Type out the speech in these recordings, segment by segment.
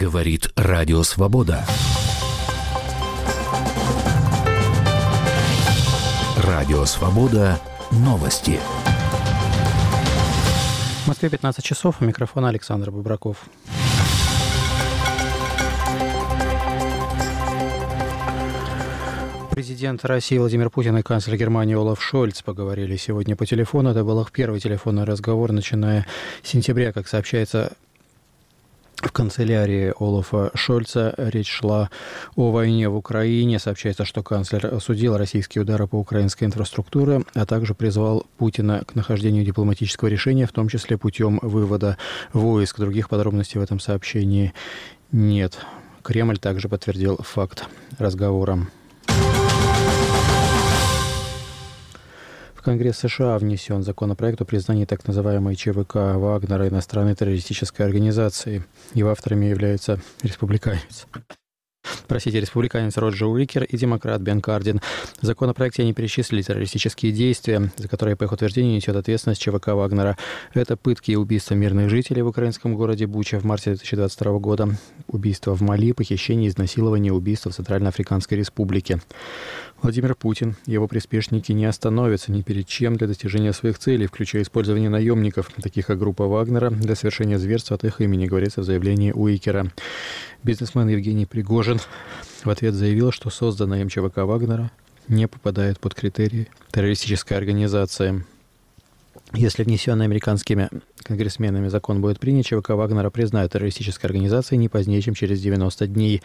Говорит Радио Свобода. Радио Свобода. Новости. В Москве 15 часов. У микрофона Александр Бубраков. Президент России Владимир Путин и канцлер Германии Олаф Шольц поговорили сегодня по телефону. Это был их первый телефонный разговор, начиная с сентября, как сообщается в канцелярии Олафа Шольца. Речь шла о войне в Украине. Сообщается, что канцлер осудил российские удары по украинской инфраструктуре, а также призвал Путина к нахождению дипломатического решения, в том числе путем вывода войск. Других подробностей в этом сообщении нет. Кремль также подтвердил факт разговора. В Конгресс США внесен законопроект о признании так называемой ЧВК Вагнера иностранной террористической организацией. Его авторами являются республиканец Роджер Уикер и демократ Бен Кардин. В законопроекте они перечислили террористические действия, за которые, по их утверждению, несет ответственность ЧВК Вагнера. Это пытки и убийства мирных жителей в украинском городе Буча в марте 2022 года, убийства в Мали, похищение, изнасилование, убийства в Центральноафриканской Республике. Владимир Путин и его приспешники не остановятся ни перед чем для достижения своих целей, включая использование наемников, таких как группа Вагнера, для совершения зверств от их имени, говорится в заявлении Уикера. Бизнесмен Евгений Пригожин в ответ заявил, что созданная им ЧВК Вагнера не попадает под критерии террористической организации. Если внесенный американскими конгрессменами закон будет принят, ЧВК Вагнера признают террористической организацией не позднее, чем через 90 дней.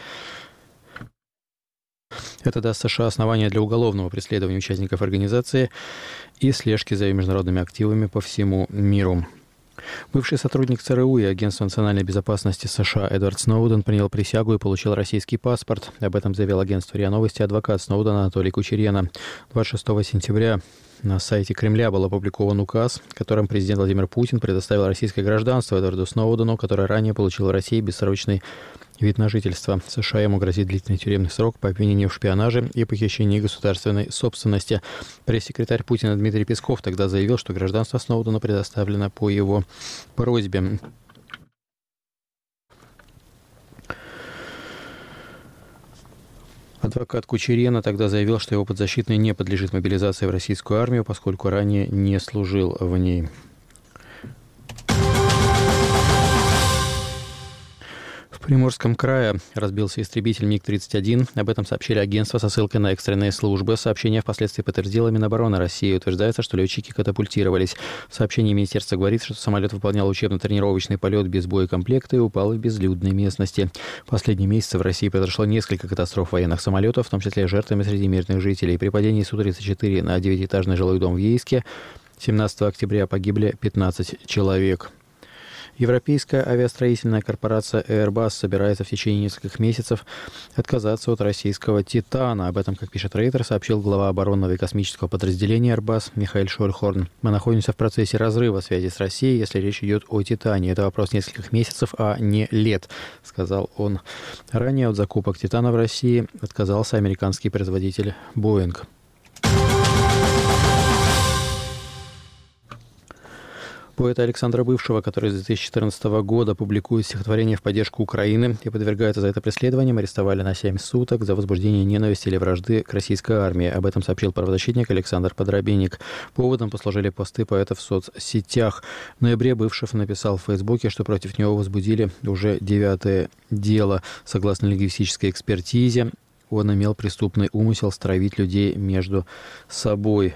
Это даст США основания для уголовного преследования участников организации и слежки за международными активами по всему миру. Бывший сотрудник ЦРУ и Агентства национальной безопасности США Эдвард Сноуден принял присягу и получил российский паспорт. Об этом заявил агентству РИА Новости адвокат Сноудена Анатолий Кучерена. 26 сентября на сайте Кремля был опубликован указ, которым президент Владимир Путин предоставил российское гражданство Эдварду Сноудену, который ранее получил в России бессрочный вид на жительство. США ему грозит длительный тюремный срок по обвинению в шпионаже и похищении государственной собственности. Пресс-секретарь Путина Дмитрий Песков тогда заявил, что гражданство Сноудену предоставлено по его просьбе. Адвокат Кучерена тогда заявил, что его подзащитный не подлежит мобилизации в российскую армию, поскольку ранее не служил в ней. В Приморском крае разбился истребитель МиГ-31. Об этом сообщили агентства со ссылкой на экстренные службы. Сообщение впоследствии подтвердила Минобороны России. Утверждается, что летчики катапультировались. В сообщении министерства говорится, что самолет выполнял учебно-тренировочный полет без боекомплекта и упал в безлюдной местности. В последние месяцы в России произошло несколько катастроф военных самолетов, в том числе жертвами среди мирных жителей. При падении Су-34 на 9-этажный жилой дом в Ейске 17 октября погибли 15 человек. Европейская авиастроительная корпорация Airbus собирается в течение нескольких месяцев отказаться от российского «Титана». Об этом, как пишет Рейтер, сообщил глава оборонного и космического подразделения Airbus Михаэль Шольхорн. «Мы находимся в процессе разрыва связи с Россией, если речь идет о «Титане». Это вопрос нескольких месяцев, а не лет», сказал он. Ранее от закупок «Титана» в России отказался американский производитель Boeing. Поэта Александра Бывшего, который с 2014 года публикует стихотворения в поддержку Украины и подвергается за это преследованиям, арестовали на 7 суток за возбуждение ненависти или вражды к российской армии. Об этом сообщил правозащитник Александр Подробинник. Поводом послужили посты поэта в соцсетях. В ноябре Бывшев написал в Фейсбуке, что против него возбудили уже 9-е дело. Согласно лингвистической экспертизе, он имел преступный умысел стравить людей между собой.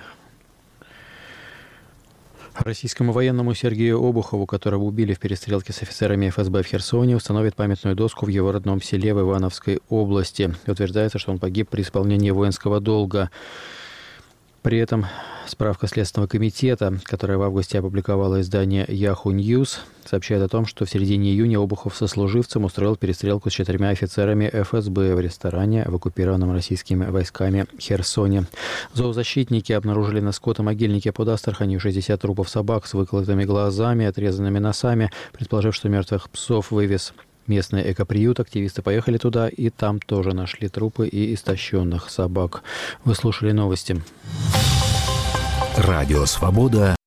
Российскому военному Сергею Обухову, которого убили в перестрелке с офицерами ФСБ в Херсоне, установят памятную доску в его родном селе в Ивановской области. Утверждается, что он погиб при исполнении воинского долга. При этом справка Следственного комитета, которая в августе опубликовала издание Yahoo News, сообщает о том, что в середине июня Обухов со служивцем устроил перестрелку с 4 офицерами ФСБ в ресторане в оккупированном российскими войсками Херсоне. Зоозащитники обнаружили на скотомогильнике под Астраханью 60 трупов собак с выколотыми глазами, отрезанными носами. Предположив, что мертвых псов вывез местный экоприют, активисты поехали туда и там тоже нашли трупы и истощенных собак. Вы слушали новости. Радио Свобода.